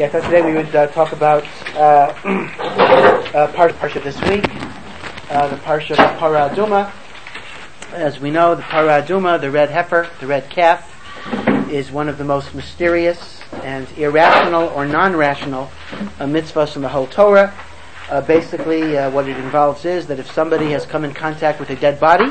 Yeah, so today we would talk about Parsha this week, the Parsha of Parah Aduma. As we know, the Parah Aduma, the red heifer, the red calf, is one of the most mysterious and irrational or non-rational mitzvahs in the whole Torah. Basically, what it involves is that if somebody has come in contact with a dead body,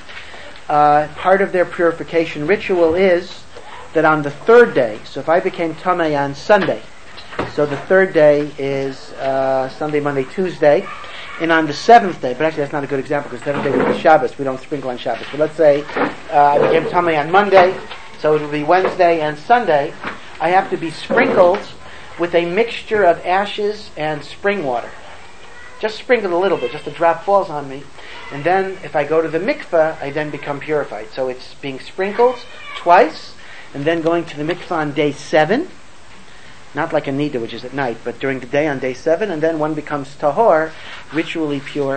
part of their purification ritual is that on the third day, so if I became Tameh on Sunday, so the third day is Sunday, Monday, Tuesday, and on the seventh day, but actually that's not a good example because the seventh day would be Shabbos, we don't sprinkle on Shabbos, but let's say I became Tameh on Monday, so it will be Wednesday and Sunday, I have to be sprinkled with a mixture of ashes and spring water. Just sprinkled a little bit, just a drop falls on me, and then if I go to the mikveh, I then become purified. So it's being sprinkled twice, and then going to the mikveh on day 7, not like a nida, which is at night, but during the day on day 7, and then one becomes tahor, ritually pure,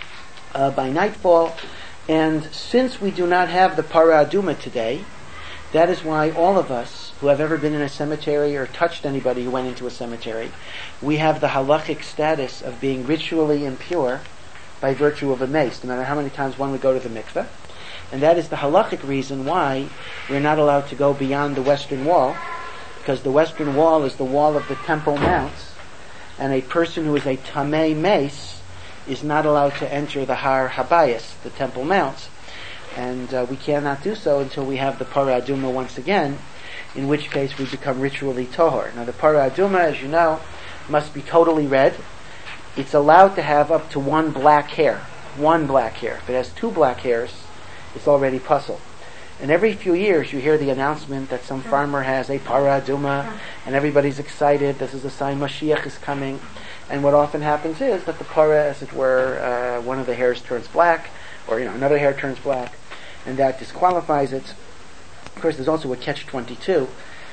by nightfall. And since we do not have the Parah Aduma today, that is why all of us who have ever been in a cemetery or touched anybody who went into a cemetery, we have the halachic status of being ritually impure by virtue of a mace, no matter how many times one would go to the mikveh. And that is the halachic reason why we're not allowed to go beyond the western wall, because the western wall is the wall of the Temple Mounts, and a person who is a Tameh mace is not allowed to enter the Har Habayis, the Temple Mounts. And we cannot do so until we have the Parah Aduma once again, in which case we become ritually tohor. Now the Parah Aduma, as you know, must be totally red. It's allowed to have up to one black hair. If it has 2 black hairs, it's already puzzle. And every few years you hear the announcement that some farmer has a Parah Aduma, and everybody's excited, this is a sign Mashiach is coming. And what often happens is that the Parah, as it were, one of the hairs turns black, or another hair turns black, and that disqualifies it. Of course, there's also a catch-22,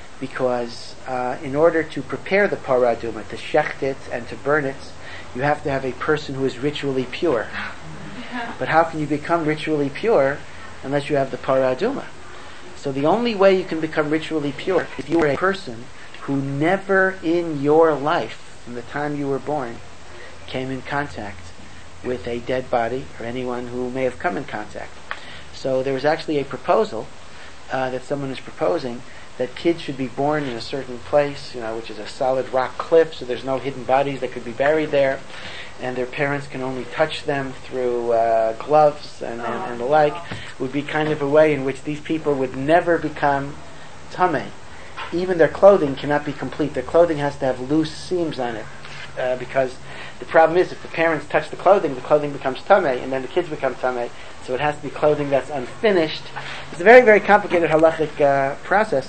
because in order to prepare the Parah Aduma, to shecht it and to burn it, you have to have a person who is ritually pure. But how can you become ritually pure unless you have the Parah Aduma? So the only way you can become ritually pure is if you are a person who never in your life, from the time you were born, came in contact with a dead body or anyone who may have come in contact. So there was actually a proposal that someone is proposing that kids should be born in a certain place, which is a solid rock cliff, so there's no hidden bodies that could be buried there, and their parents can only touch them through gloves and the like. Would be kind of a way in which these people would never become tameh. Even their clothing cannot be complete. Their clothing has to have loose seams on it, because the problem is if the parents touch the clothing becomes tameh, and then the kids become tameh. So it has to be clothing that's unfinished. It's a very, very complicated halachic process.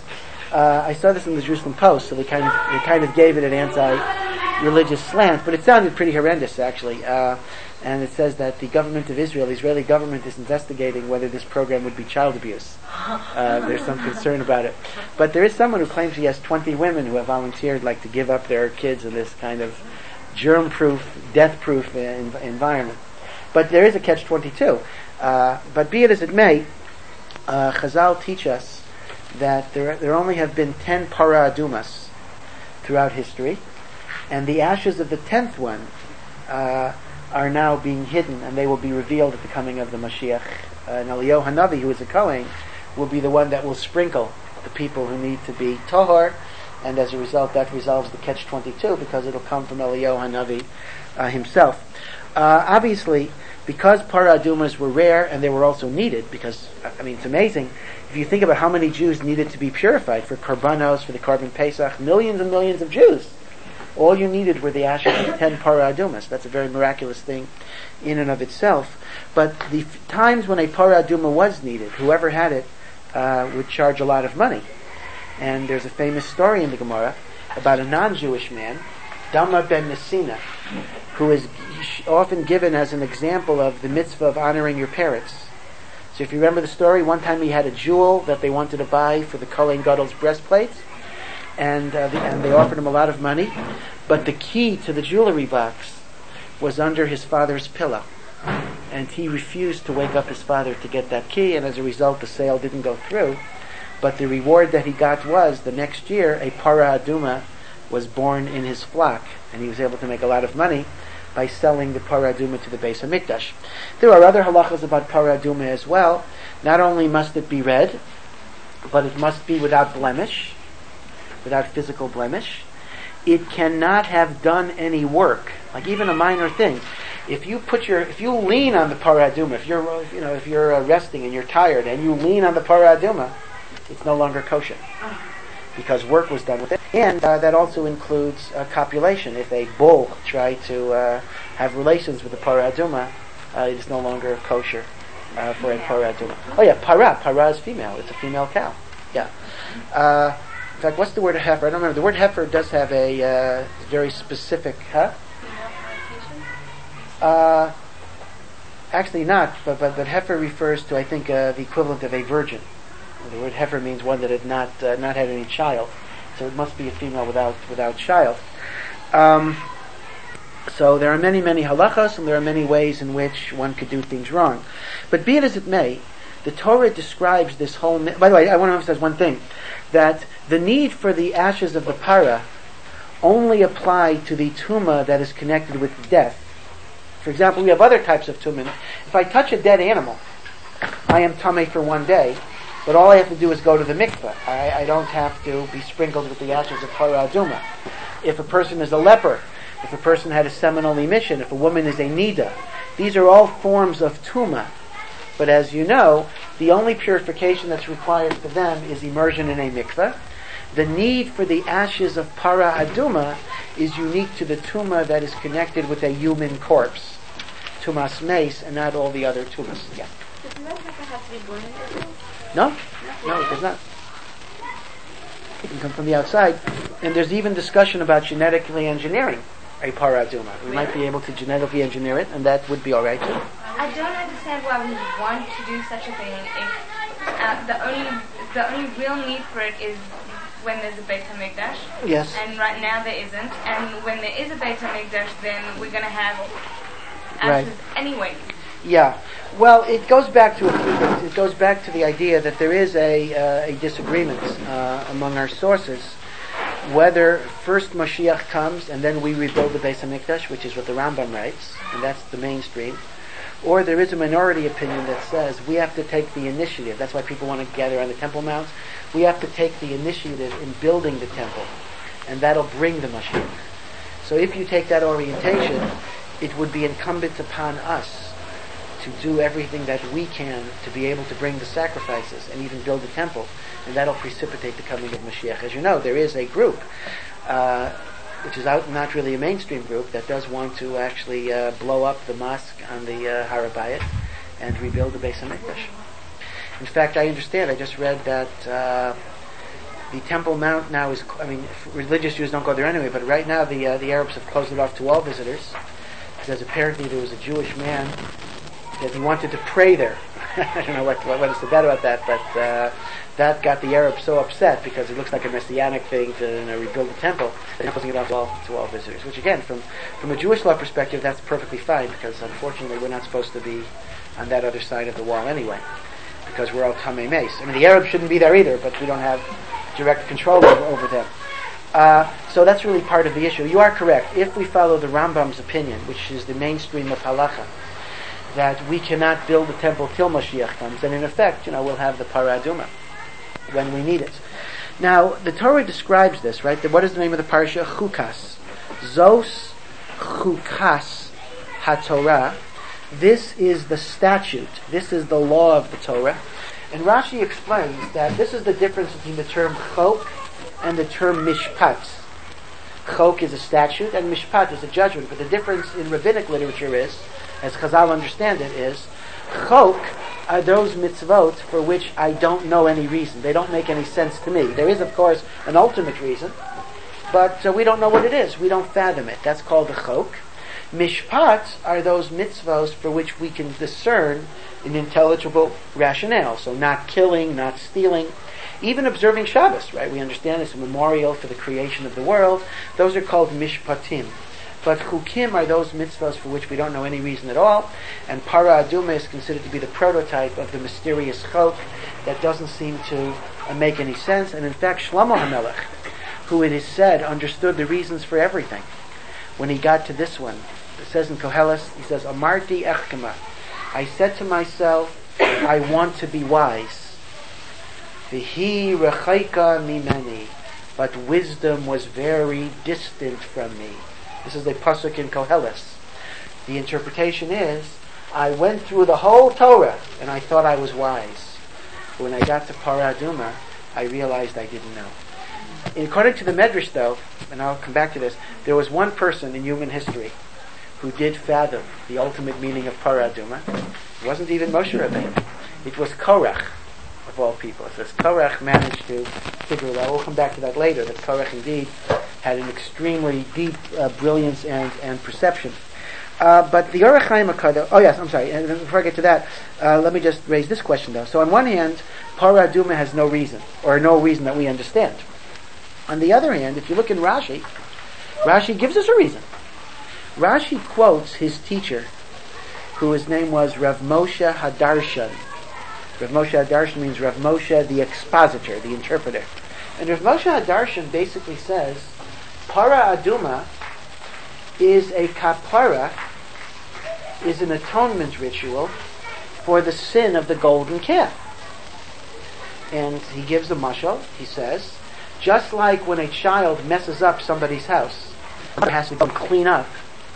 I saw this in the Jerusalem Post, so they kind of gave it an anti-religious slant, but it sounded pretty horrendous actually. And it says that the government of Israel, the Israeli government, is investigating whether this program would be child abuse. There's some concern about it. But there is someone who claims he has 20 women who have volunteered to give up their kids in this kind of germ-proof, death-proof environment. But there is a catch-22. But be it as it may, Chazal teach us that there only have been 10 Parah Adumas throughout history, and the ashes of the 10th one are now being hidden, and they will be revealed at the coming of the Mashiach. And Eliyahu Hanavi, who is a Kohen, will be the one that will sprinkle the people who need to be Tohar, and as a result that resolves the catch-22, because it'll come from Eliyahu Hanavi himself. Obviously, because Parah Adumas were rare and they were also needed, because, it's amazing, if you think about how many Jews needed to be purified for Karbanos, for the Karban Pesach, millions and millions of Jews. All you needed were the ashes of 10 Parah Adumas. That's a very miraculous thing in and of itself. But the times when a Parah Aduma was needed, whoever had it would charge a lot of money. And there's a famous story in the Gemara about a non-Jewish man, Dama ben Messina, who is often given as an example of the mitzvah of honoring your parents. So if you remember the story, one time he had a jewel that they wanted to buy for the Kohen Gadol's breastplates, and they offered him a lot of money, but the key to the jewelry box was under his father's pillow. And he refused to wake up his father to get that key, and as a result the sale didn't go through. But the reward that he got was, the next year, a Parah Aduma was born in his flock, and he was able to make a lot of money by selling the parah aduma to the Beis Hamikdash. There are other halachas about parah aduma as well. Not only must it be red, but it must be without blemish, without physical blemish. It cannot have done any work, like even a minor thing. If you lean on the parah aduma, if you're resting and you're tired and you lean on the parah aduma, it's no longer kosher because work was done with it. And that also includes copulation. If a bull tried to have relations with the parah aduma, it is no longer kosher for a parah aduma. Oh yeah, parah is female. It's a female cow. Yeah. In fact, what's the word heifer? I don't remember. The word heifer does have a very specific. Actually not, but heifer refers to, I think, the equivalent of a virgin. The word heifer means one that had not had any child, so it must be a female without child. So there are many halachas, and there are many ways in which one could do things wrong. But be it as it may, the Torah describes this whole. By the way, I want to emphasize one thing: that the need for the ashes of the parah only apply to the tumah that is connected with death. For example, we have other types of tumah. If I touch a dead animal, I am tamei for one day, but all I have to do is go to the mikveh. I don't have to be sprinkled with the ashes of parah aduma. If a person is a leper, if a person had a seminal emission, if a woman is a nida, these are all forms of tumah. But as you know, the only purification that's required for them is immersion in a mikveh. The need for the ashes of parah aduma is unique to the tumah that is connected with a human corpse. Tumas meis, and not all the other tumas. Yeah. Does the red heifer have to be born in Israel? No, it does not. It can come from the outside. And there's even discussion about genetically engineering a parah aduma. We might be able to genetically engineer it, and that would be alright too. I don't understand why we want to do such a thing if the only real need for it is when there's a Beit HaMikdash. Yes. And right now there isn't. And when there is a Beit HaMikdash, then we're going to have ashes anyway. Yeah. Well, it goes back to a few things. It goes back to the idea that there is a disagreement among our sources whether first Mashiach comes and then we rebuild the Beit HaMikdash, which is what the Rambam writes, and that's the mainstream, or there is a minority opinion that says we have to take the initiative. That's why people want to gather on the Temple Mount. We have to take the initiative in building the temple, and that'll bring the Mashiach. So if you take that orientation, it would be incumbent upon us to do everything that we can to be able to bring the sacrifices and even build the temple, and that'll precipitate the coming of Mashiach. As you know, there is a group, which is not really a mainstream group, that does want to actually blow up the mosque on the Har HaBayit and rebuild the Beis HaMikdash. In fact, I understand, I just read that the Temple Mount now is, religious Jews don't go there anyway, but right now the Arabs have closed it off to all visitors, because apparently there was a Jewish man that he wanted to pray there. I don't know what is the bad about that, but that got the Arabs so upset because it looks like a messianic thing to rebuild the temple. They're closing it off to all visitors. Which again, from a Jewish law perspective, that's perfectly fine, because unfortunately we're not supposed to be on that other side of the wall anyway, because we're all Tamei Meis. The Arabs shouldn't be there either, but we don't have direct control over them. So that's really part of the issue. You are correct. If we follow the Rambam's opinion, which is the mainstream of halacha, that we cannot build the temple till Mashiach comes, then in effect, we'll have the parah aduma when we need it. Now, the Torah describes this, right? What is the name of the parasha? Chukas. Zos Chukas HaTorah. This is the statute. This is the law of the Torah. And Rashi explains that this is the difference between the term chok and the term mishpat. Chok is a statute and mishpat is a judgment. But the difference in rabbinic literature is, as Chazal understand it, is chok are those mitzvot for which I don't know any reason. They don't make any sense to me. There is, of course, an ultimate reason, but we don't know what it is. We don't fathom it. That's called the chok. Mishpat are those mitzvot for which we can discern an intelligible rationale. So not killing, not stealing, even observing Shabbos, right? We understand it's a memorial for the creation of the world. Those are called mishpatim. But chukim are those mitzvahs for which we don't know any reason at all, and parah aduma is considered to be the prototype of the mysterious chok that doesn't seem to make any sense. And in fact, Shlomo HaMelech who it is said understood the reasons for everything. When he got to this one, it says in Koheles, he says, Amarti echkema. I said to myself, I want to be wise. V'hi rechaika mimeni. But wisdom was very distant from me. This is a pasuk in Koheles. The interpretation is, I went through the whole Torah and I thought I was wise. But when I got to Parah Adumah, I realized I didn't know. According to the Medrash, though, and I'll come back to this, there was one person in human history who did fathom the ultimate meaning of Parah Adumah. It wasn't even Moshe Rabbeinu. It was Korach, of all people. It says Korach managed to figure it out. We'll come back to that later, that Korach indeed had an extremely deep brilliance and perception. But the Orach Chaim HaKadosh, and before I get to that, let me just raise this question though. So on one hand, Parah Adumah has no reason, or no reason that we understand. On the other hand, if you look in Rashi, Rashi gives us a reason. Rashi quotes his teacher, whose name was Rav Moshe Hadarshan. Rav Moshe Hadarshan means Rav Moshe the expositor, the interpreter. And Rav Moshe Hadarshan basically says, Parah Adumah is a kapara, is an atonement ritual for the sin of the golden calf. And he gives a mashal, he says, just like when a child messes up somebody's house, it has to come clean up,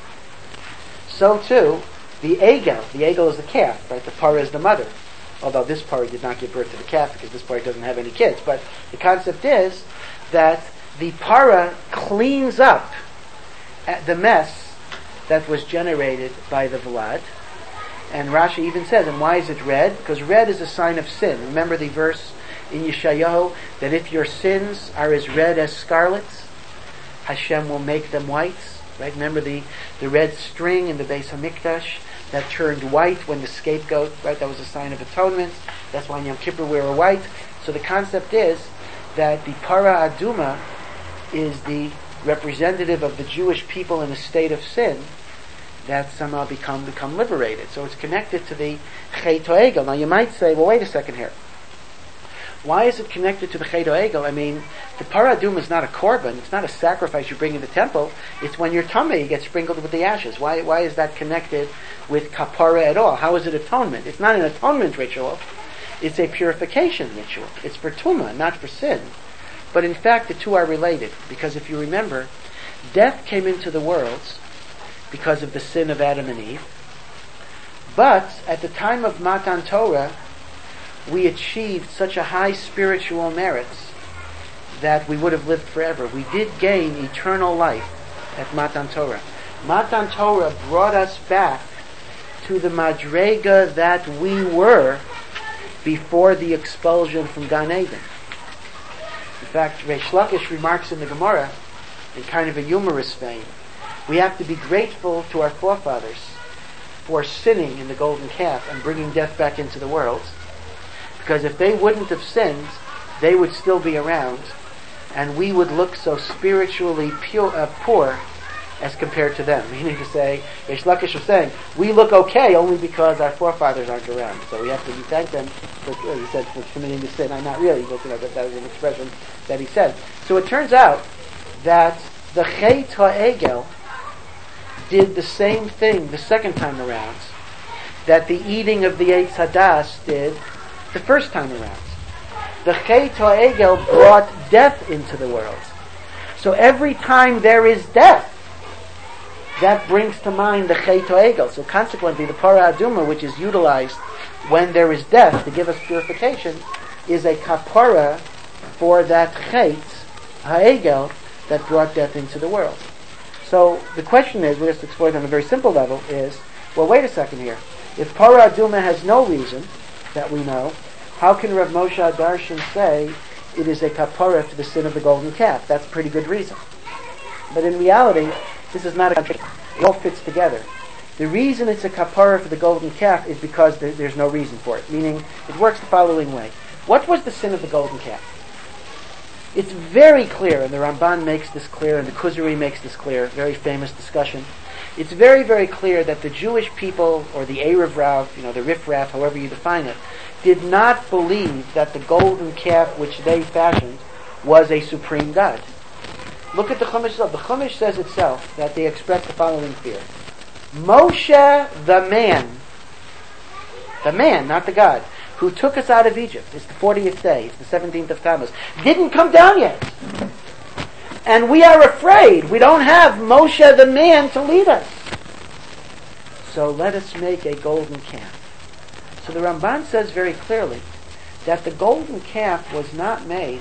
so too, the egel is the calf, right? The parah is the mother. Although this parah did not give birth to the calf because this parah doesn't have any kids. But the concept is that the parah cleans up the mess that was generated by the Vlad. And Rashi even says, and why is it red? Because red is a sign of sin. Remember the verse in Yeshayahu that if your sins are as red as scarlet, Hashem will make them white. Right? Remember the red string in the Beis Hamikdash that turned white when the scapegoat, right? That was a sign of atonement. That's why in Yom Kippur we were white. So the concept is that the Parah Adumah is the representative of the Jewish people in a state of sin that somehow become liberated. So it's connected to the Chet HaEgel. Now you might say, well, wait a second here. Why is it connected to the Chet HaEgel? I mean, the Parah Adumah is not a korban. It's not a sacrifice you bring in the temple. It's when you're tameh, you get sprinkled with the ashes. Why is that connected with kapara at all? How is it atonement? It's not an atonement ritual. It's a purification ritual. It's for tumah, not for sin. But in fact, the two are related. Because if you remember, death came into the world because of the sin of Adam and Eve. But at the time of Matan Torah, we achieved such a high spiritual merits that we would have lived forever. We did gain eternal life at Matan Torah. Matan Torah brought us back to the madrega that we were before the expulsion from Gan Eden. In fact, Reish Lakish remarks in the Gemara, in kind of a humorous vein, we have to be grateful to our forefathers for sinning in the golden calf and bringing death back into the world. Because if they wouldn't have sinned, they would still be around, and we would look so spiritually poor as compared to them. Meaning to say, Reish Lakish was saying, we look okay only because our forefathers aren't around. So we have to thank them for, he said, for committing the sin. I'm not really, but that was an expression that he said. So it turns out that the Chet HaEgel did the same thing the second time around that the eating of the Eitz Hadas did the first time around. The Chet HaEgel brought death into the world. So every time there is death, that brings to mind the Chet HaEgel. So consequently, the Parah Adumah, which is utilized when there is death to give us purification, is a kapara for that Chet HaEgel that brought death into the world. So the question is, we'll just explore it on a very simple level, is, well, wait a second here. If Parah Adumah has no reason that we know, how can Rav Moshe Hadarshan say it is a kapara for the sin of the golden calf? That's a pretty good reason. But in reality, this is not a contradiction. It all fits together. The reason it's a kapara for the golden calf is because there's no reason for it. Meaning, it works the following way. What was the sin of the golden calf? It's very clear, and the Ramban makes this clear, and the Kuzari makes this clear, very famous discussion. It's very, very clear that the Jewish people, or the Erev Rav, the Rif Rav, however you define it, did not believe that the golden calf which they fashioned was a supreme God. Look at the Chumash itself. The Chumash says itself that they express the following fear. Moshe, the man, not the God, who took us out of Egypt, it's the 40th day, it's the 17th of Tammuz, didn't come down yet. And we are afraid. We don't have Moshe, the man, to lead us. So let us make a golden calf. So the Ramban says very clearly that the golden calf was not made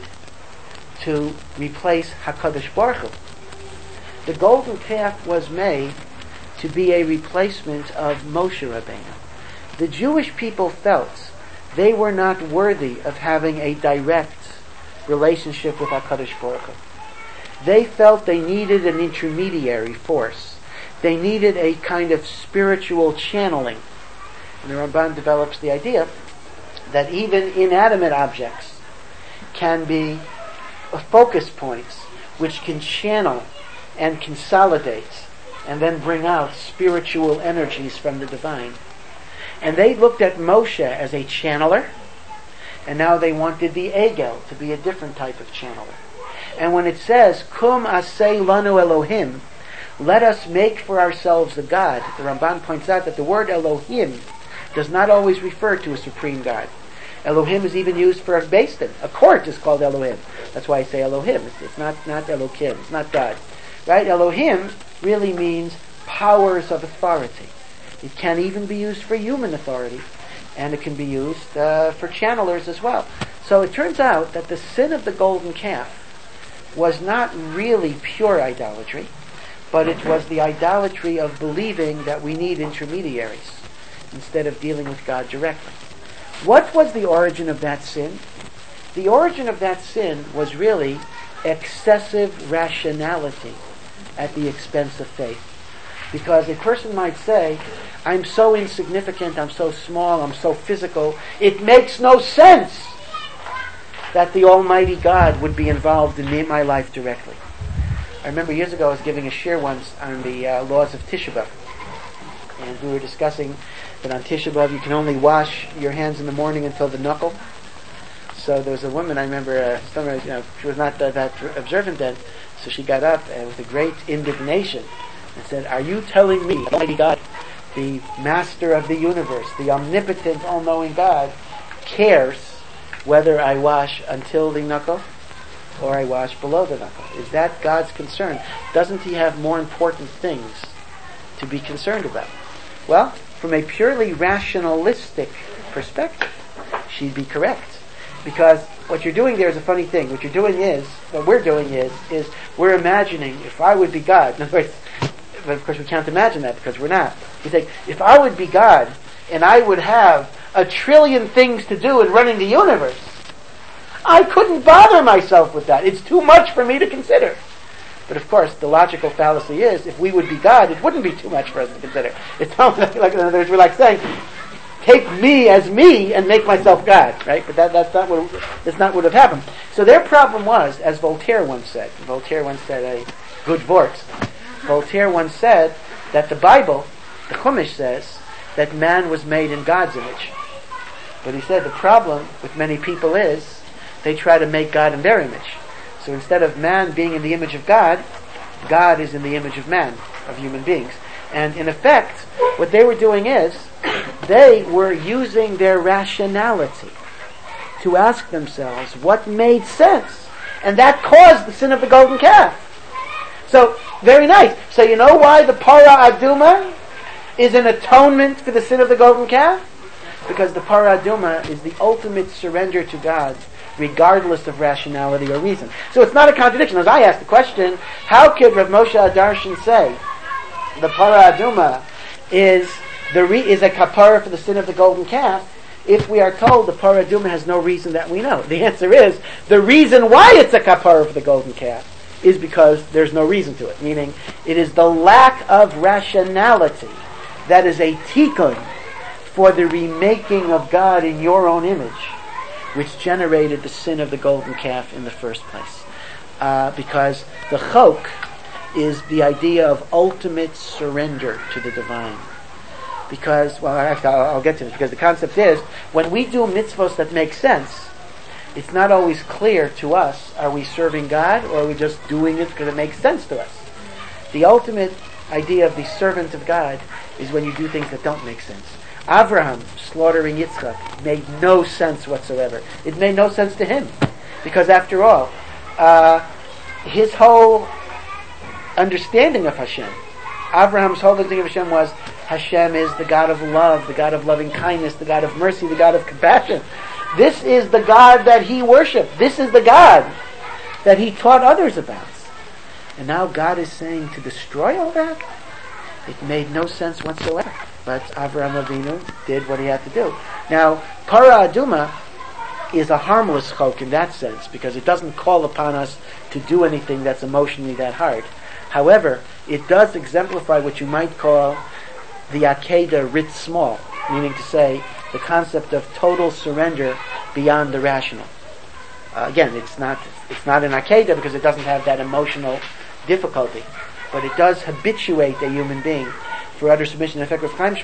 to replace HaKadosh Baruch Hu. The golden calf was made to be a replacement of Moshe Rabbeinu. The Jewish people felt they were not worthy of having a direct relationship with HaKadosh Baruch Hu. They felt they needed an intermediary force. They needed a kind of spiritual channeling. And the Ramban develops the idea that even inanimate objects can be focus points which can channel and consolidate and then bring out spiritual energies from the divine. And they looked at Moshe as a channeler, and now they wanted the Egel to be a different type of channeler. And when it says, Kum asay lanu Elohim, let us make for ourselves a God, the Ramban points out that the word Elohim does not always refer to a supreme God. Elohim is even used for a Beis Din. A court is called Elohim. That's why I say Elohim. It's not Elokim. It's not God. Right? Elohim really means powers of authority. It can even be used for human authority, and it can be used for channelers as well. So it turns out that the sin of the golden calf was not really pure idolatry, but it was the idolatry of believing that we need intermediaries instead of dealing with God directly. What was the origin of that sin? The origin of that sin was really excessive rationality at the expense of faith. Because a person might say, I'm so insignificant, I'm so small, I'm so physical, it makes no sense that the Almighty God would be involved in my life directly. I remember years ago I was giving a shir once on the laws of Tisha B'Av. And we were discussing that on Tisha B'Av you can only wash your hands in the morning until the knuckle. So there was a woman, I remember, she was not that observant then, so she got up and with a great indignation and said, are you telling me Almighty God, the master of the universe, the omnipotent, all-knowing God, cares whether I wash until the knuckle or I wash below the knuckle? Is that God's concern? Doesn't he have more important things to be concerned about? Well, from a purely rationalistic perspective, she'd be correct. Because what you're doing there is a funny thing. What we're doing is we're imagining if I would be God. In other words, but of course we can't imagine that because we're not. We think, if I would be God and I would have 1 trillion things to do in running the universe, I couldn't bother myself with that. It's too much for me to consider. But of course, the logical fallacy is, if we would be God, it wouldn't be too much for us to consider. It's almost like in other words, we're like saying, take me as me and make myself God, right? But that's not what would have happened. So their problem was, as Voltaire once said a good word. Voltaire once said that the Bible, the Chumash says, that man was made in God's image. But he said the problem with many people is they try to make God in their image. So instead of man being in the image of God, God is in the image of man, of human beings. And in effect, what they were doing is they were using their rationality to ask themselves what made sense. And that caused the sin of the golden calf. So, very nice. So you know why the Parah Aduma is an atonement for the sin of the golden calf? Because the Parah Aduma is the ultimate surrender to God, regardless of rationality or reason. So it's not a contradiction. As I asked the question, how could Rav Moshe Adarshan say the Parah Aduma is a kapara for the sin of the golden calf, if we are told the Parah Aduma has no reason that we know? The answer is, the reason why it's a kapara for the golden calf is because there's no reason to it. Meaning, it is the lack of rationality that is a tikkun for the remaking of God in your own image, which generated the sin of the golden calf in the first place. Because the chok is the idea of ultimate surrender to the divine. Because, well, actually, I'll get to this, because the concept is, when we do mitzvos that make sense, it's not always clear to us, are we serving God or are we just doing it because it makes sense to us? The ultimate idea of the servant of God is when you do things that don't make sense. Avraham slaughtering Yitzchak made no sense whatsoever. It made no sense to him. Because after all, his whole understanding of Hashem, Abraham's whole understanding of Hashem was, Hashem is the God of love, the God of loving kindness, the God of mercy, the God of compassion. This is the God that he worshipped. This is the God that he taught others about. And now God is saying to destroy all that? It made no sense whatsoever. But Avraham Avinu did what he had to do. Now, Para Aduma is a harmless chok in that sense, because it doesn't call upon us to do anything that's emotionally that hard. However, it does exemplify what you might call the Akedah writ small, meaning to say the concept of total surrender beyond the rational. Again, it's not an Akedah because it doesn't have that emotional difficulty, but it does habituate a human being for utter submission. In fact, if Chaim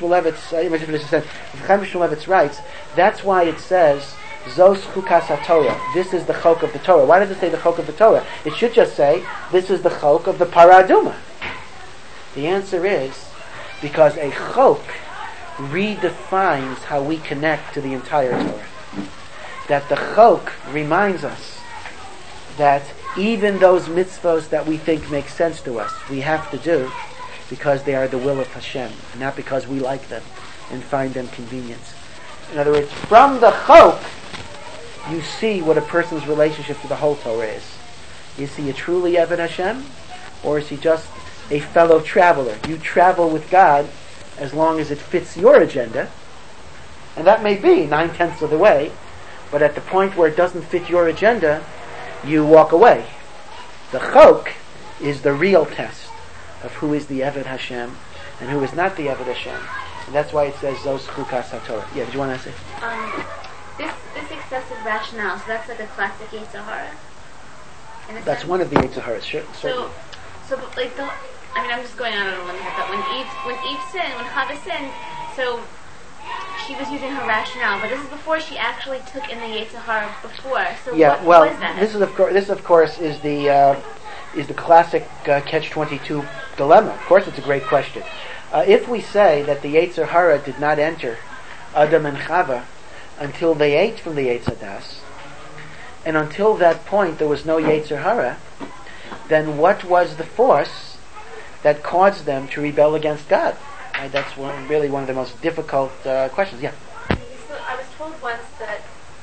Shmulevitz writes, that's why it says Zos chukas haTorah. This is the chok of the Torah. Why does it say the chok of the Torah? It should just say this is the chok of the Para Aduma. The answer is because a chok redefines how we connect to the entire Torah. That the chok reminds us that even those mitzvos that we think make sense to us, we have to do because they are the will of Hashem, and not because we like them and find them convenient. In other words, from the chok, you see what a person's relationship to the whole Torah is. Is he a truly Eved Hashem, or is he just a fellow traveler? You travel with God as long as it fits your agenda, and that may be 9/10 of the way, but at the point where it doesn't fit your agenda, you walk away. The chok is the real test of who is the Eved Hashem and who is not the Eved Hashem. And that's why it says Zos chukas haTorah. Yeah, did you want to say? This excessive rationale, so that's like a classic Yetzer Hara. That's one of the Yetzer Haras, sure. So like I'm just going out on a limb here, but when Chava sinned, so she was using her rationale, but this is before she actually took in the Yetzer Hara before. So yeah, what was that? This of course is the classic catch-22 dilemma. Of course, it's a great question. If we say that the Yetzer Hara did not enter Adam and Chava until they ate from the Eitz Hadas, and until that point there was no Yetzer Hara, then what was the force that caused them to rebel against God? That's really one of the most difficult questions. Yeah. So I was told once that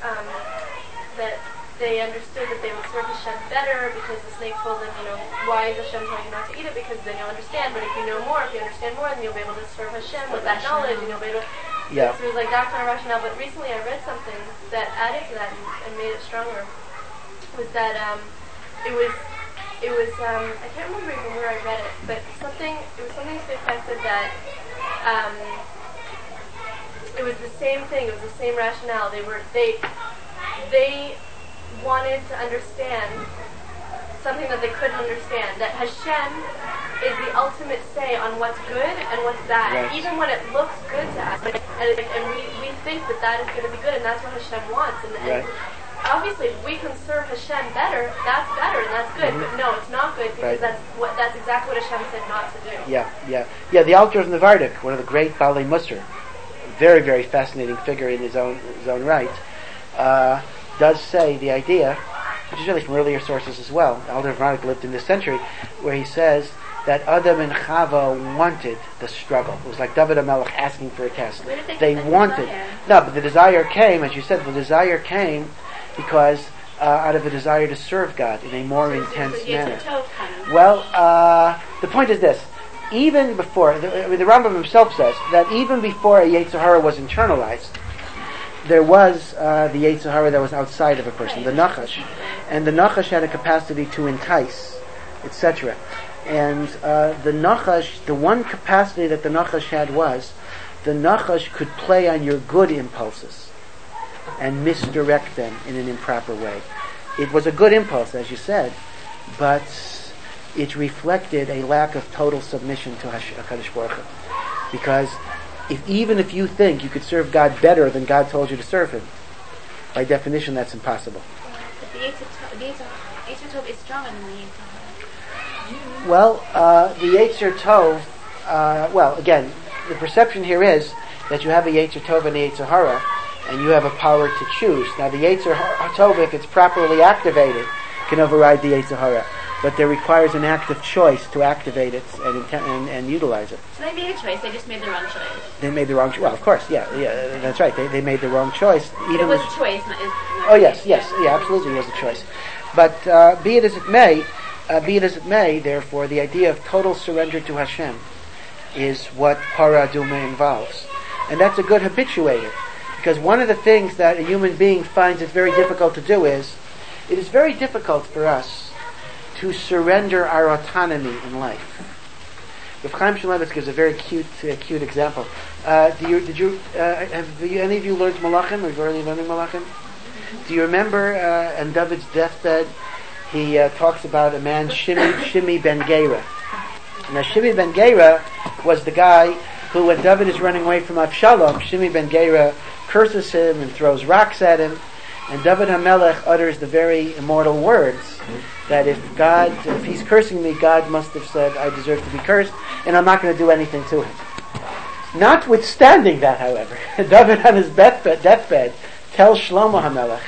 they understood that they would serve Hashem better because the snake told them, why is Hashem telling you not to eat it? Because then you'll understand. But if you understand more, then you'll be able to serve Hashem with that knowledge, and you'll be able to. Yeah. So it was like that kind of rationale. But recently I read something that added to that and made it stronger. Was that it was I can't remember even where I read it, but it was something to the effect of that it was the same thing. It was the same rationale. They wanted to understand something that they couldn't understand. That Hashem is the ultimate say on what's good and what's bad, right. Even when it looks good to us. And we think that is going to be good, and that's what Hashem wants. And right. Obviously, if we can serve Hashem better, that's better and that's good. Mm-hmm. But no, it's not good because right. that's exactly what Hashem said not to do. Yeah. The Alter of Nevardik, one of the great Balei Musar, very, very fascinating figure in his own right, does say the idea, which is really from earlier sources as well. Alter of Nevardik lived in this century, where he says that Adam and Chava wanted the struggle. It was like David HaMelech asking for a test. They wanted. No, but the desire came, as you said, because out of a desire to serve God in a more intense manner. Well, the point is this. Even before, the Rambam himself says that even before a Yetzer Hara was internalized, there was the Yetzer Hara that was outside of a person, the Nachash. And the Nachash had a capacity to entice, etc. And the Nachash, the one capacity that the Nachash had was, the Nachash could play on your good impulses and misdirect them in an improper way. It was a good impulse, as you said, but it reflected a lack of total submission to HaKadosh Baruch Hu. Because even if you think you could serve God better than God told you to serve Him, By definition, that's impossible. But the Yetzer Tov is stronger than the Yetzer Hara. Well, the Yetzer Tov, again, the perception here is that you have a Yetzer Tov and a Yetzer Hara, and you have a power to choose. Now, the Yetzer Tov, if it's properly activated, can override the Yetzer Hara, but there requires an active choice to activate it and utilize it. So they made a choice. They just made the wrong choice. They made the wrong choice. Well, of course, yeah, that's right. They made the wrong choice. It was a choice. Yes, absolutely, it was a choice. But be it as it may, therefore, the idea of total surrender to Hashem is what Para Aduma involves. And that's a good habituator. Because one of the things that a human being finds it very difficult to do is, it is very difficult for us to surrender our autonomy in life. Rav Chaim Shmulevitz gives a very cute example. Have any of you learned Malachim? Are you already learning Malachim? Do you remember on David's deathbed, he talks about a man, Shimi ben Gera. Now, Shimi ben Gera was the guy who, when David is running away from Avshalom, Shimi ben Gera curses him and throws rocks at him, and David HaMelech utters the very immortal words that if he's cursing me, God must have said, I deserve to be cursed, and I'm not going to do anything to him. Notwithstanding that, however, David on his deathbed tells Shlomo HaMelech,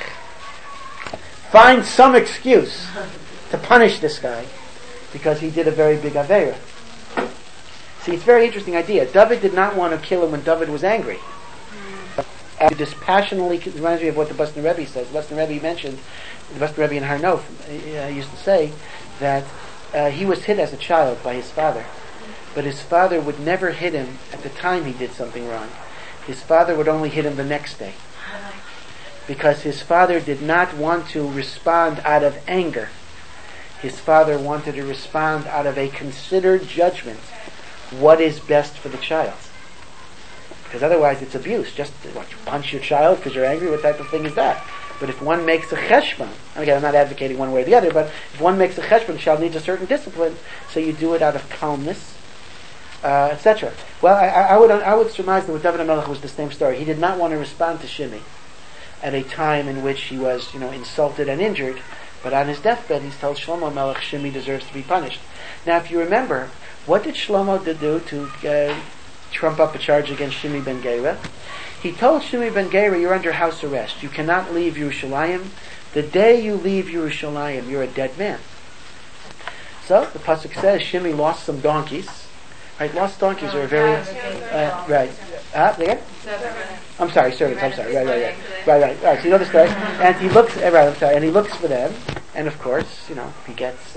find some excuse to punish this guy, because he did a very big Aveira. See, it's a very interesting idea. David did not want to kill him when David was angry. Dispassionately, it reminds me of what the Boston Rebbe says. The Boston Rebbe mentioned, the Boston Rebbe in Har Nof used to say that he was hit as a child by his father, but his father would never hit him at the time he did something wrong. His father would only hit him the next day, because his father did not want to respond out of anger. His father wanted to respond out of a considered judgment, what is best for the child. Because otherwise it's abuse. Just you punch your child because you're angry, what type of thing is that? But if one makes a cheshbon, again, I'm not advocating one way or the other, but if one makes a cheshbon, the child needs a certain discipline, so you do it out of calmness, etc. Well, I would surmise that with David HaMelech was the same story. He did not want to respond to Shimi at a time in which he was, insulted and injured, but on his deathbed he tells Shlomo HaMelech Shimi deserves to be punished. Now, if you remember, what did Shlomo do to trump up a charge against Shimi ben Gera? He told Shimi ben Gera, you're under house arrest. You cannot leave Yerushalayim. The day you leave Yerushalayim, you're a dead man. So, the Pasuk says, Shimi lost some donkeys. Right, lost donkeys are very... right. Again? I'm sorry, servants. I'm sorry. Right. So you know the story. And he looks... and he looks for them. And of course, he gets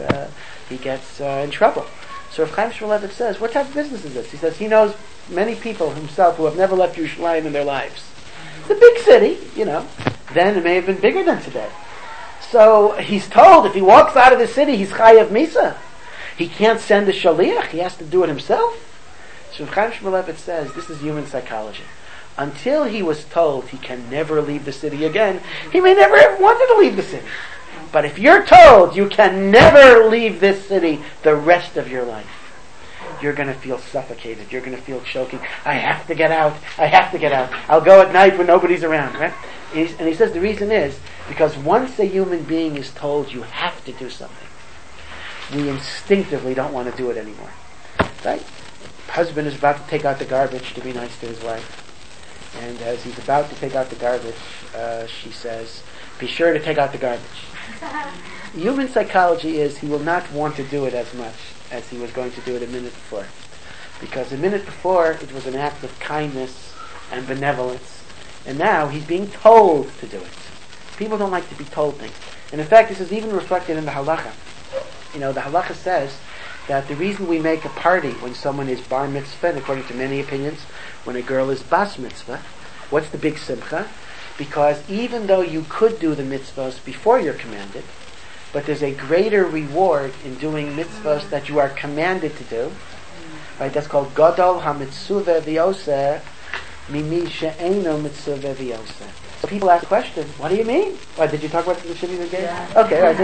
in trouble. So Rav Chaim Shmulevitz says, what type of business is this? He says he knows many people himself who have never left Yerushalayim in their lives. It's a big city, Then it may have been bigger than today. So he's told if he walks out of the city, he's chayav misa. He can't send a shaliach. He has to do it himself. So Rav Chaim Shmulevitz says this is human psychology. Until he was told he can never leave the city again, he may never have wanted to leave the city. But if you're told you can never leave this city the rest of your life, you're going to feel suffocated. You're going to feel choking. I have to get out. I'll go at night when nobody's around. Right? And he says the reason is because once a human being is told you have to do something, we instinctively don't want to do it anymore. Right? Husband is about to take out the garbage to be nice to his wife. And as he's about to take out the garbage, she says, be sure to take out the garbage. Human psychology is he will not want to do it as much as he was going to do it a minute before. Because a minute before it was an act of kindness and benevolence. And now he's being told to do it. People don't like to be told things. And in fact, this is even reflected in the halacha. The halacha says that the reason we make a party when someone is bar mitzvah, and according to many opinions, when a girl is bas mitzvah, what's the big simcha? Because even though you could do the mitzvahs before you're commanded, but there's a greater reward in doing mitzvahs that you are commanded to do. Right? That's called Gadol HaMitzuvah V'Yoseh Mimi She'eino Mitzuvah V'Yoseh. So people ask the question, what do you mean? Did you talk about the Shimi again? Yeah. Okay, right.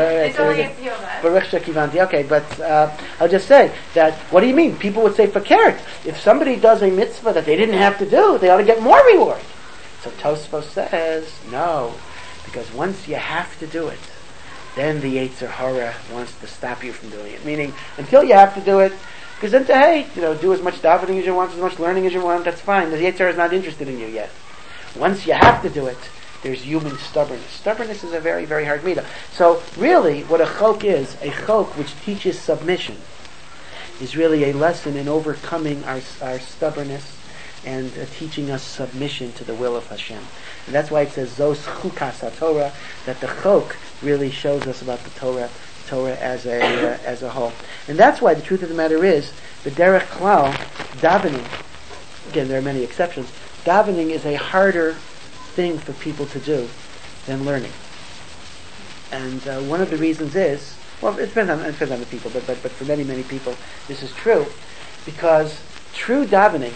Okay, but I'll just say that, what do you mean? People would say, fakert. If somebody does a mitzvah that they didn't have to do, they ought to get more reward. So Tosfos says, no, because once you have to do it, then the Yetzer Hara wants to stop you from doing it. Meaning, until you have to do it, because then, hey, do as much davening as you want, as much learning as you want, that's fine. The Yetzer Hara is not interested in you yet. Once you have to do it, there's human stubbornness. Stubbornness is a very, very hard midah. So really, what a chok is, a chok which teaches submission, is really a lesson in overcoming our stubbornness and teaching us submission to the will of Hashem. And that's why it says Zos Chukas HaTorah, that the chok really shows us about the Torah as a whole. And that's why the truth of the matter is, the derech klal, davening, again there are many exceptions, davening is a harder thing for people to do than learning. And one of the reasons is, well, it depends on the people, but for many, many people this is true, because true davening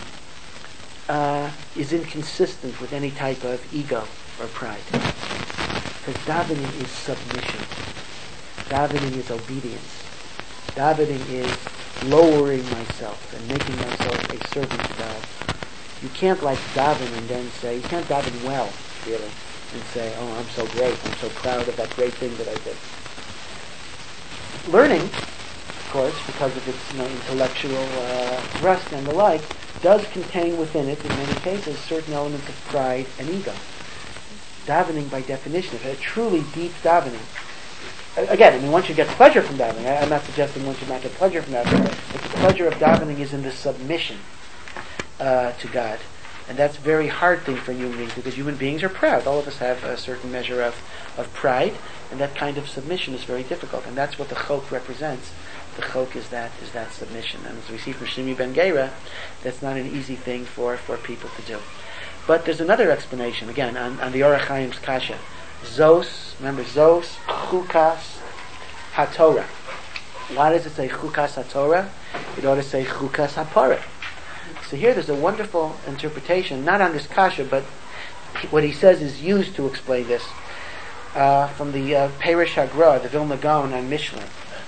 is inconsistent with any type of ego or pride. Because davening is submission. Davening is obedience. Davening is lowering myself and making myself a servant to God. You can't daven and then say, you can't daven well, really, and say, oh, I'm so great, I'm so proud of that great thing that I did. Learning, of course, because of its intellectual thrust and the like, does contain within it, in many cases, certain elements of pride and ego. Davening, by definition, if a truly deep davening, again, one should get pleasure from davening. I'm not suggesting one should not get pleasure from davening, but the pleasure of davening is in the submission to God. And that's a very hard thing for human beings, because human beings are proud. All of us have a certain measure of pride, and that kind of submission is very difficult. And that's what the chok represents. The chok is that submission. And as we see from Shimi Ben Geira, that's not an easy thing for people to do. But there's another explanation, again, on the Orach Chaim's kasha. Remember, Zos Chukas HaTorah. Why does it say Chukas HaTorah? It ought to say Chukas HaPorah. So here there's a wonderful interpretation, not on this kasha, but what he says is used to explain this, from the Perish HaGra, the Vilna Gaon on Mishlei.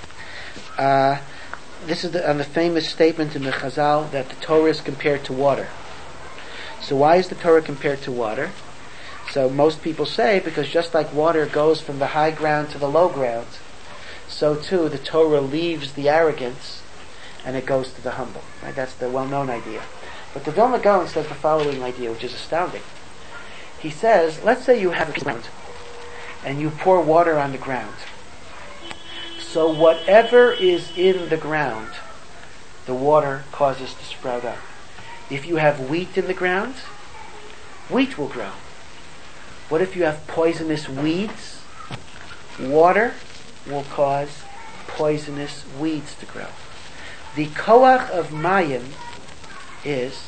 This is on the famous statement in the Chazal that the Torah is compared to water. So why is the Torah compared to water? So most people say, because just like water goes from the high ground to the low ground, so too the Torah leaves the arrogance and it goes to the humble. Right? That's the well-known idea. But the Vilna Gaon says the following idea, which is astounding. He says, let's say you have a ground and you pour water on the ground. So whatever is in the ground, the water causes to sprout up. If you have wheat in the ground, wheat will grow. What if you have poisonous weeds? Water will cause poisonous weeds to grow. The koach of mayim is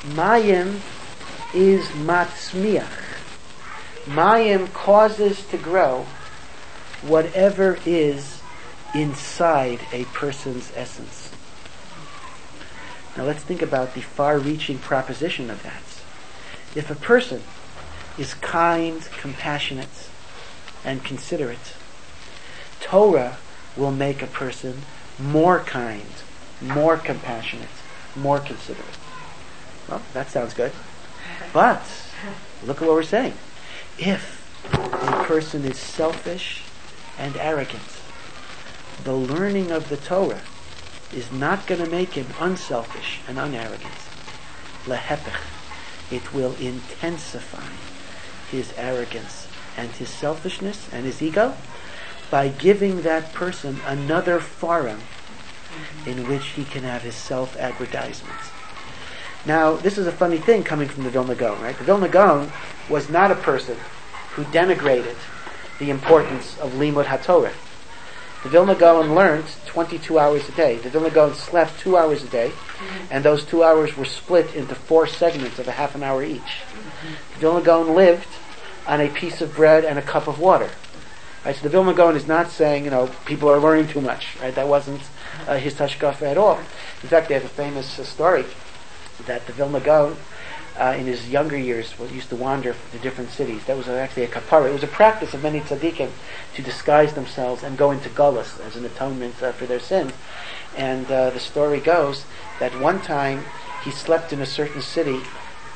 matzmiach. Mayim causes to grow whatever is inside a person's essence. Now let's think about the far-reaching proposition of that. If a person is kind, compassionate, and considerate, Torah will make a person more kind, more compassionate, more considerate. Well, that sounds good. But look at what we're saying. If a person is selfish and arrogant, the learning of the Torah is not going to make him unselfish and unarrogant. Lehepech, it will intensify his arrogance and his selfishness and his ego by giving that person another forum in which he can have his self-aggrandizement. Now, this is a funny thing coming from the Vilna Gaon, right? The Vilna Gaon was not a person who denigrated the importance of Limud HaTorah. The Vilna Gaon learned 22 hours a day. The Vilna Gaon slept 2 hours a day, and those 2 hours were split into 4 segments of a half an hour each. The Vilna Gaon lived on a piece of bread and a cup of water. Right? So the Vilna Gaon is not saying, people are learning too much. Right? That wasn't his hashkafa at all. In fact, they have a famous story that the Vilna Gaon, in his younger years, used to wander to different cities. That was actually a kapara. It was a practice of many tzaddikim to disguise themselves and go into gullus as an atonement for their sins. And the story goes that one time he slept in a certain city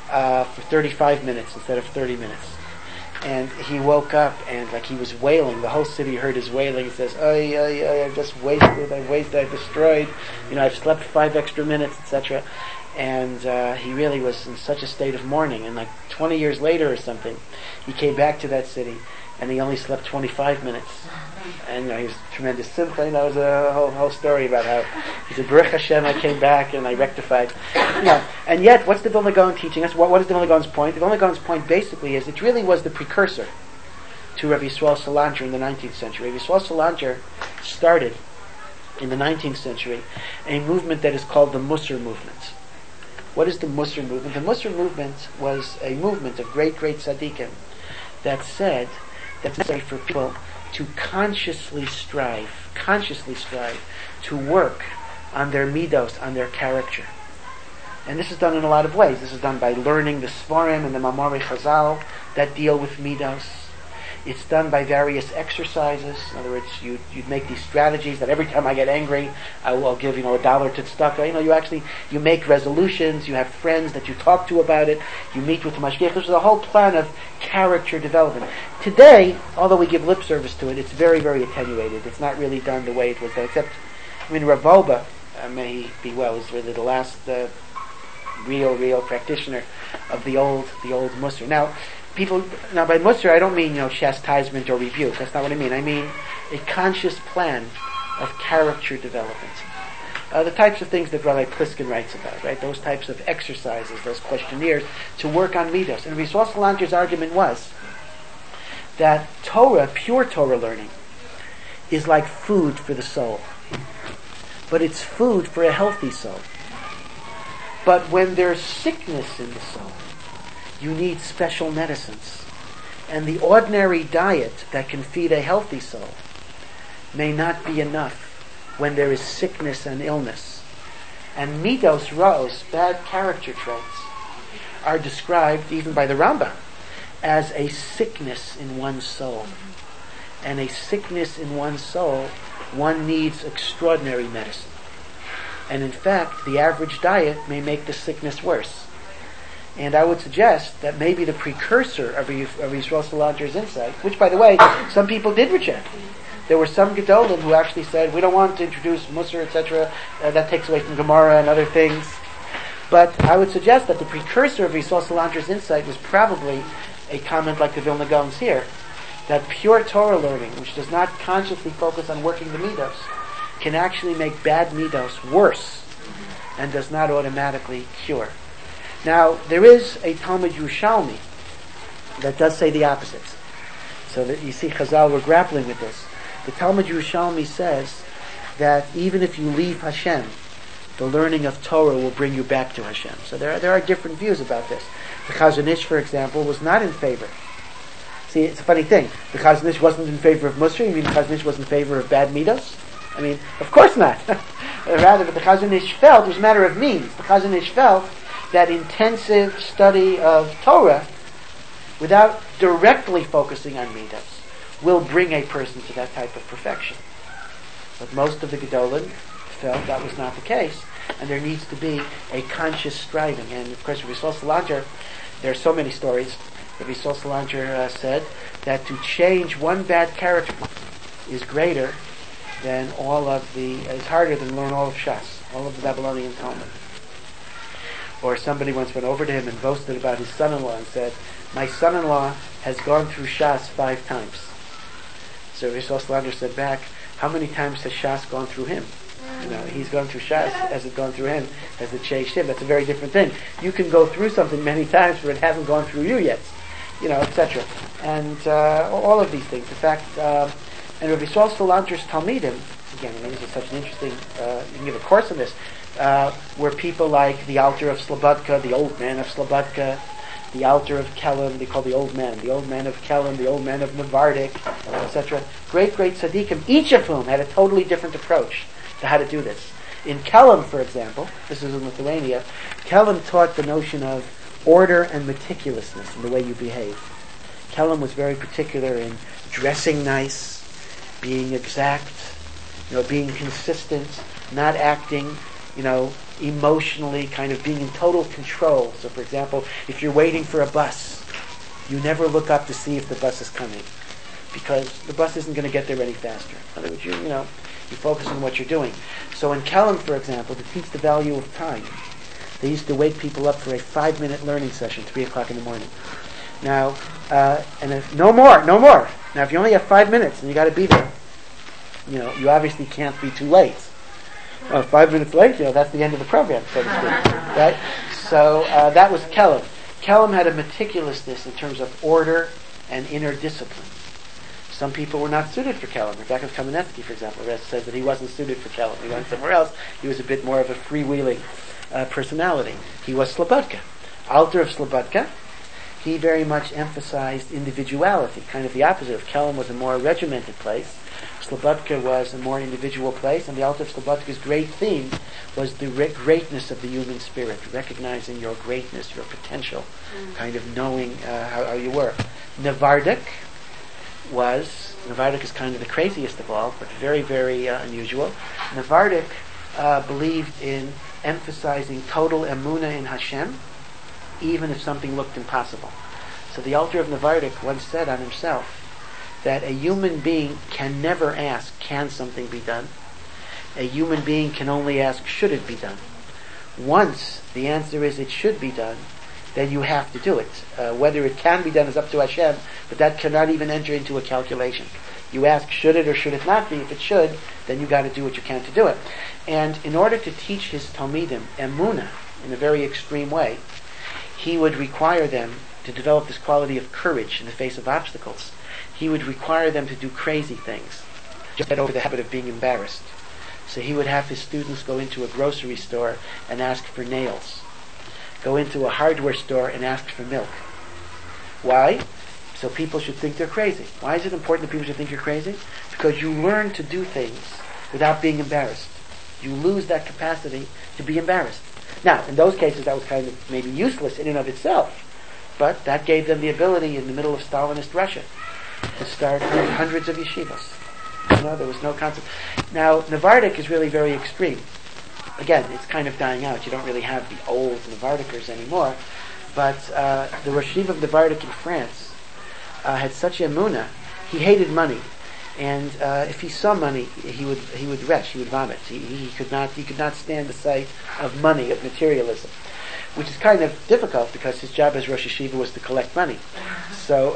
for 35 minutes instead of 30 minutes. And he woke up and like he was wailing. The whole city heard his wailing. He says, I've just wasted, I've destroyed. I've slept 5 extra minutes, etc. And he really was in such a state of mourning. And like 20 years later or something, he came back to that city and he only slept 25 minutes. And he was a tremendous simcha. That was a whole story about how he said, Baruch Hashem, I came back and I rectified. And yet, what's the Vilna Gaon teaching us? What is the Vilna Gaon's point? The Vilna Gaon's point basically is it really was the precursor to Rabbi Yisrael Salanter in the 19th century. Rabbi Yisrael Salanter started in the 19th century a movement that is called the Musar movement. What is the Musar movement? The Musar movement was a movement of great tzaddikim that said that it's necessary for people to consciously strive to work on their midos, on their character. And this is done in a lot of ways. This is done by learning the Sfarim and the Mamorei Chazal that deal with midos. It's done by various exercises. In other words, you'd make these strategies that every time I get angry, I'll give $1 to tzedakah. You make resolutions. You have friends that you talk to about it. You meet with the mashgiach. This is a whole plan of character development. Today, although we give lip service to it, it's very, very attenuated. It's not really done the way it was done. Except, Rav Wolbe, may he be well, is really the last real practitioner of the old Musar. Now by Musar I don't mean chastisement or rebuke. That's not what I mean. I mean a conscious plan of character development. The types of things that Rabbi Pliskin writes about, right? Those types of exercises, those questionnaires to work on midos. And Rabbi Yisrael Salanter's argument was that Torah, pure Torah learning, is like food for the soul. But it's food for a healthy soul. But when there's sickness in the soul, you need special medicines. And the ordinary diet that can feed a healthy soul may not be enough when there is sickness and illness. And midos ra'os, bad character traits, are described even by the Rambam as a sickness in one's soul. And a sickness in one's soul, one needs extraordinary medicine. And in fact, the average diet may make the sickness worse. And I would suggest that maybe the precursor of Yisrael Salanter's insight, which, by the way, some people did reject. There were some Gedolim who actually said, we don't want to introduce Musar, etc. That takes away from Gemara and other things. But I would suggest that the precursor of Yisrael Salanter's insight was probably a comment like the Vilna Gaon's here, that pure Torah learning, which does not consciously focus on working the midos, can actually make bad midos worse and does not automatically cure. Now, there is a Talmud Yerushalmi that does say the opposite. So that you see, Chazal were grappling with this. The Talmud Yerushalmi says that even if you leave Hashem, the learning of Torah will bring you back to Hashem. So there are different views about this. The Chazon Ish, for example, was not in favor. See, it's a funny thing. The Chazon Ish wasn't in favor of Musar. You mean the Chazon Ish was in favor of bad midos? I mean, of course not. Rather, but the Chazon Ish felt, it was a matter of means. The Chazon Ish felt that intensive study of Torah, without directly focusing on midos, will bring a person to that type of perfection. But most of the Gedolim felt that was not the case, and there needs to be a conscious striving. And of course, Rabbi Yisrael Salanter, there are so many stories. Rabbi Yisrael Salanter said that to change one bad character is greater than is harder than learn all of Shas, all of the Babylonian Talmud. Or somebody once went over to him and boasted about his son-in-law and said, my son-in-law has gone through Shas 5 times. So Yisrael Salanter said back, how many times has Shas gone through him? He's gone through Shas, has it gone through him? Has it changed him? That's a very different thing. You can go through something many times, but it hasn't gone through you yet. Etc. And all of these things. In fact, and Rabbi Yisrael Salanter's Talmidim, again, this is such an interesting, you can give a course on this, were people like the Alter of Slobodka, the old man of Slobodka, the Alter of Kelm, they call the old man of Kelm, the old man of Navardik, etc. Great tzaddikim, each of whom had a totally different approach to how to do this. In Kelm, for example, this is in Lithuania, Kelm taught the notion of order and meticulousness in the way you behave. Kelm was very particular in dressing nice, being exact, being consistent, not acting, emotionally kind of being in total control. So, for example, if you're waiting for a bus, you never look up to see if the bus is coming, because the bus isn't going to get there any faster. In other words, you focus on what you're doing. So in Kelm, for example, to teach the value of time, they used to wake people up for a 5-minute learning session, 3 o'clock in the morning. Now, no more. Now, if you only have 5 minutes and you got to be there, you obviously can't be too late. 5 minutes late, that's the end of the program, so to speak, right? So that was Kelm. Kelm had a meticulousness in terms of order and inner discipline. Some people were not suited for Kelm. Rebecca Kamenetsky, for example, says that he wasn't suited for Kelm. He went somewhere else. He was a bit more of a freewheeling personality. He was Slobodka. Alter of Slobodka, he very much emphasized individuality, kind of the opposite of Kelm was a more regimented place. Slobodka was a more individual place, and the Alter of Slobodka's great theme was the greatness of the human spirit, recognizing your greatness, your potential, kind of knowing how you were. Navardik is kind of the craziest of all, but very, very unusual. Navardik believed in emphasizing total emunah in Hashem, even if something looked impossible. So the Alter of Navardik once said on himself that a human being can never ask, can something be done? A human being can only ask, should it be done? Once the answer is it should be done, then you have to do it. Whether it can be done is up to Hashem, but that cannot even enter into a calculation. You ask, should it or should it not be? If it should, then you got to do what you can to do it. And in order to teach his Talmidim emunah in a very extreme way, he would require them to develop this quality of courage in the face of obstacles. He would require them to do crazy things, just get over the habit of being embarrassed. So he would have his students go into a grocery store and ask for nails. Go into a hardware store and ask for milk. Why? So people should think they're crazy. Why is it important that people should think you're crazy? Because you learn to do things without being embarrassed. You lose that capacity to be embarrassed. Now, in those cases, that was kind of maybe useless in and of itself, but that gave them the ability in the middle of Stalinist Russia to start hundreds of yeshivas. There was no concept. Now, Navardik is really very extreme. Again, it's kind of dying out. You don't really have the old Navardikers anymore. But the Rosh Yeshiva of Navardik in France had such emunah. He hated money, and if he saw money, he would retch. He would vomit. He could not stand the sight of money, of materialism, which is kind of difficult because his job as Rosh Yeshiva was to collect money. So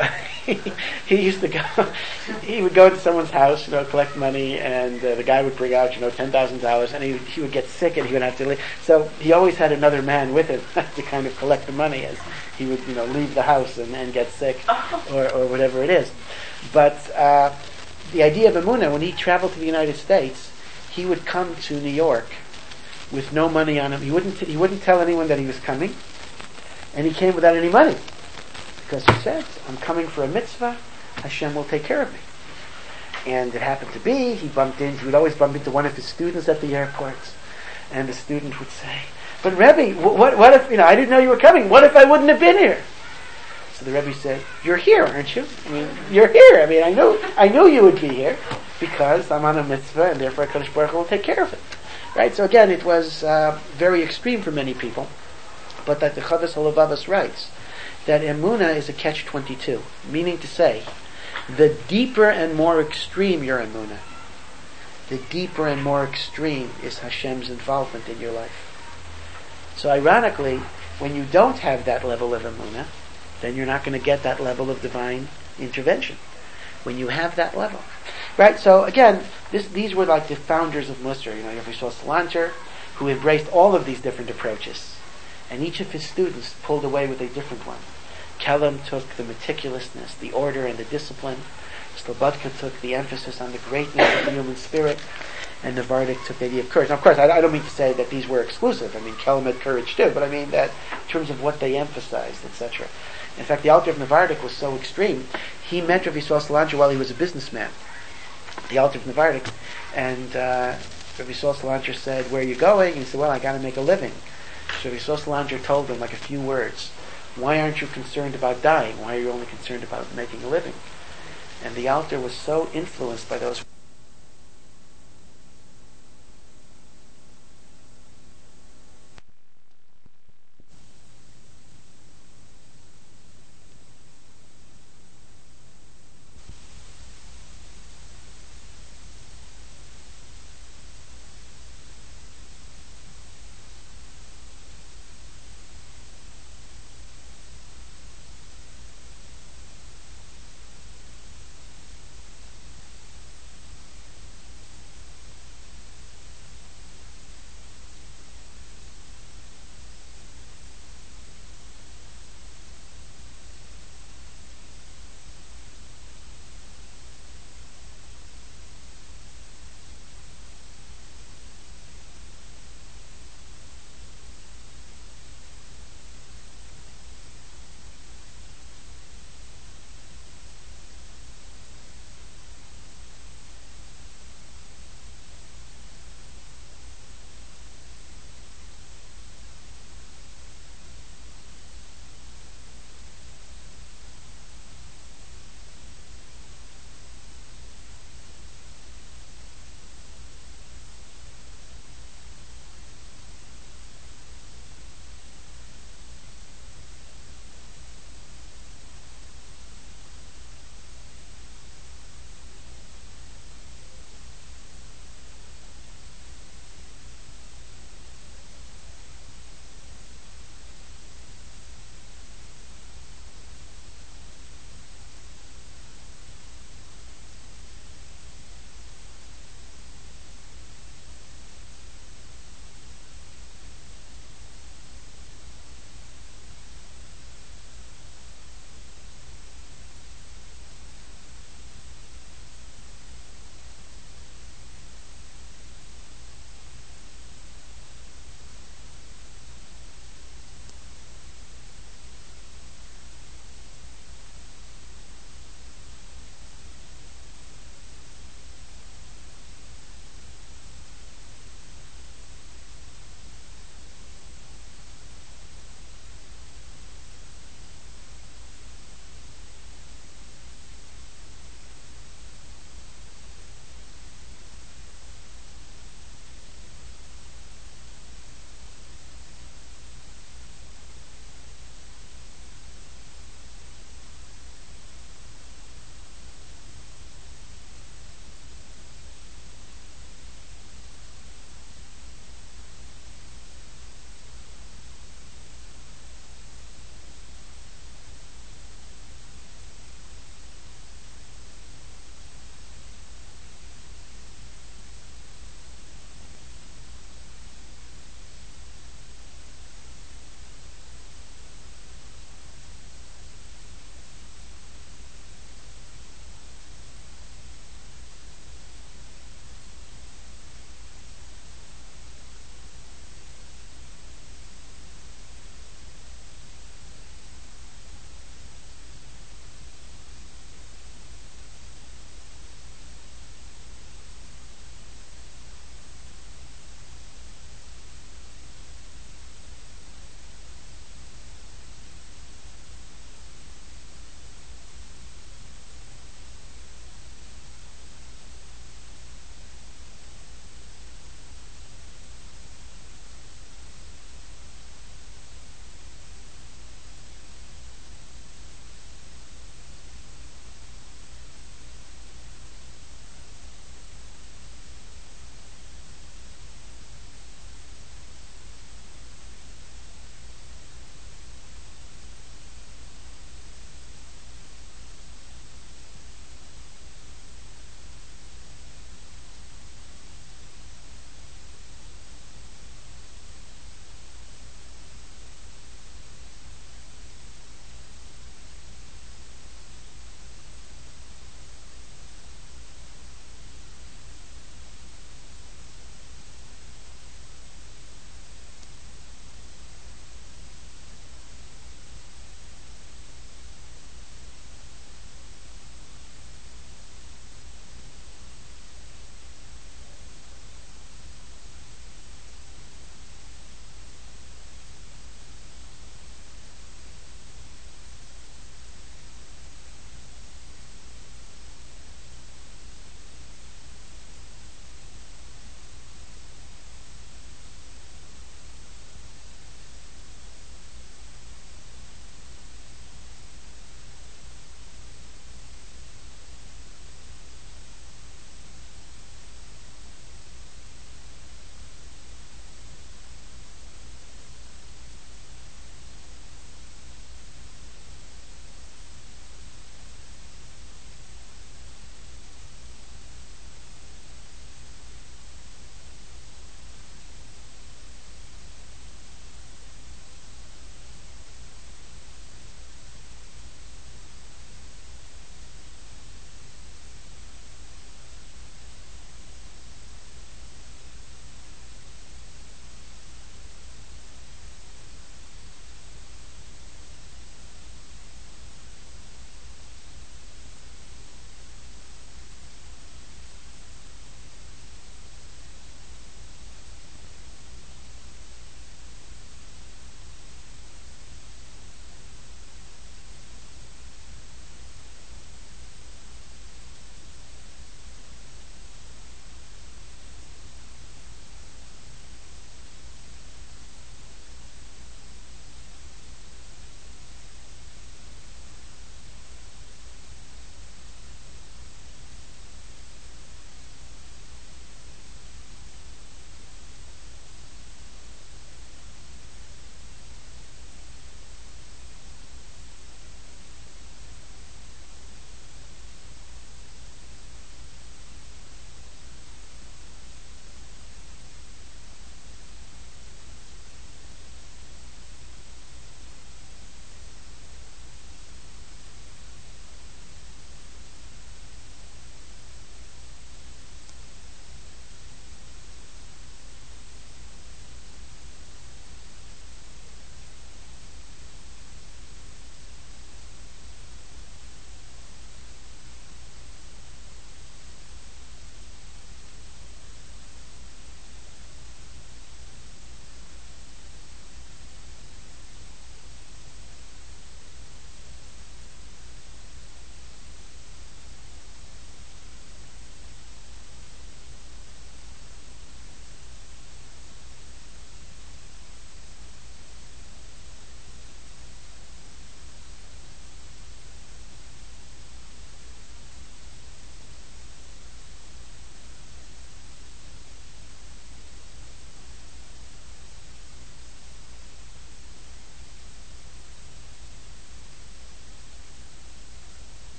he used to go. He would go to someone's house, collect money, and the guy would bring out, $10,000, and he would get sick, and he would have to leave. So he always had another man with him to kind of collect the money as he would, leave the house and get sick, or whatever it is. But the idea of emunah, when he traveled to the United States, he would come to New York with no money on him. He wouldn't tell anyone that he was coming, and he came without any money, because he said, I'm coming for a mitzvah, Hashem will take care of me. And it happened to be, he would always bump into one of his students at the airport, and the student would say, but Rebbe, what if, I didn't know you were coming, what if I wouldn't have been here? So the Rebbe said, you're here, aren't you? You're here. I knew you would be here, because I'm on a mitzvah, and therefore HaKadosh Baruch Hu will take care of it. Right? So again, it was very extreme for many people, but that the Chavos HaLevavos writes that emunah is a catch-22, meaning to say, the deeper and more extreme your emunah, the deeper and more extreme is Hashem's involvement in your life. So ironically, when you don't have that level of emunah, then you're not going to get that level of divine intervention. When you have that level. Right? So again, these were like the founders of Musar. You have Yisrael Salanter, who embraced all of these different approaches. And each of his students pulled away with a different one. Kelm took the meticulousness, the order, and the discipline. Slobodka took the emphasis on the greatness of the human spirit. And Navardik took the idea of courage. Now, of course, I don't mean to say that these were exclusive. Kelm had courage too, but I mean that in terms of what they emphasized, etc. In fact, the Alter of Navardik was so extreme, he met Rav Yisrael Salanter while he was a businessman. The Alter of Navardik, and Rav Yisrael Salanter said, where are you going? And he said, well, I got to make a living. So Rav Yisrael Salanter told him like a few words, why aren't you concerned about dying? Why are you only concerned about making a living? And the Alter was so influenced by those